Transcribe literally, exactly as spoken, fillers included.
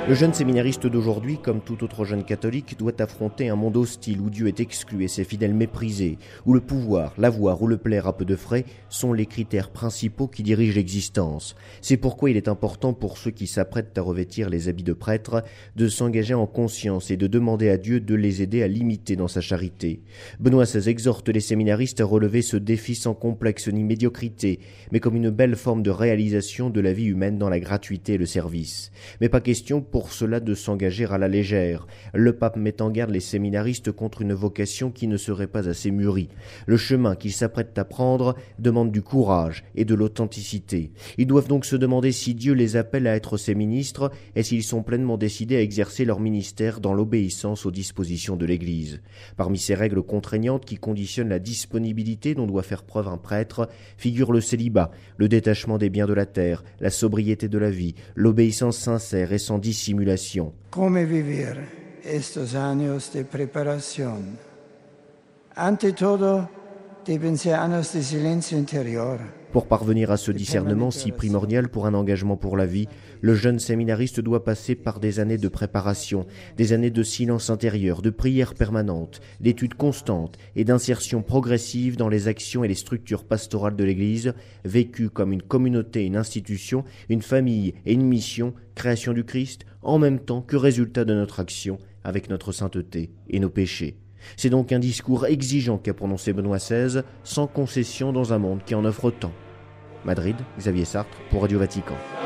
Le jeune séminariste d'aujourd'hui, comme tout autre jeune catholique, doit affronter un monde hostile où Dieu est exclu et ses fidèles méprisés, où le pouvoir, l'avoir ou le plaire à peu de frais sont les critères principaux qui dirigent l'existence. C'est pourquoi il est important pour ceux qui s'apprêtent à revêtir les habits de prêtre de s'engager en conscience et de demander à Dieu de les aider à l'imiter dans sa charité. Benoît seize exhorte les séminaristes à relever ce défi sans complexe ni médiocrité, mais comme une belle forme de réalisation de la vie humaine dans la gratuité et le service. Mais pas question pour pour cela de s'engager à la légère. Le pape met en garde les séminaristes contre une vocation qui ne serait pas assez mûrie. Le chemin qu'ils s'apprêtent à prendre demande du courage et de l'authenticité. Ils doivent donc se demander si Dieu les appelle à être ses ministres et s'ils sont pleinement décidés à exercer leur ministère dans l'obéissance aux dispositions de l'Église. Parmi ces règles contraignantes qui conditionnent la disponibilité dont doit faire preuve un prêtre figurent le célibat, le détachement des biens de la terre, la sobriété de la vie, l'obéissance sincère et sans dissimulation. Come vivir estos años de preparación? Ante todo, deben ser años de silencio interior. Pour parvenir à ce discernement si primordial pour un engagement pour la vie, le jeune séminariste doit passer par des années de préparation, des années de silence intérieur, de prière permanente, d'études constantes et d'insertion progressive dans les actions et les structures pastorales de l'Église, vécues comme une communauté, une institution, une famille et une mission, création du Christ, en même temps que résultat de notre action avec notre sainteté et nos péchés. C'est donc un discours exigeant qu'a prononcé Benoît seize, sans concession dans un monde qui en offre tant. Madrid, Xavier Sartre pour Radio Vatican.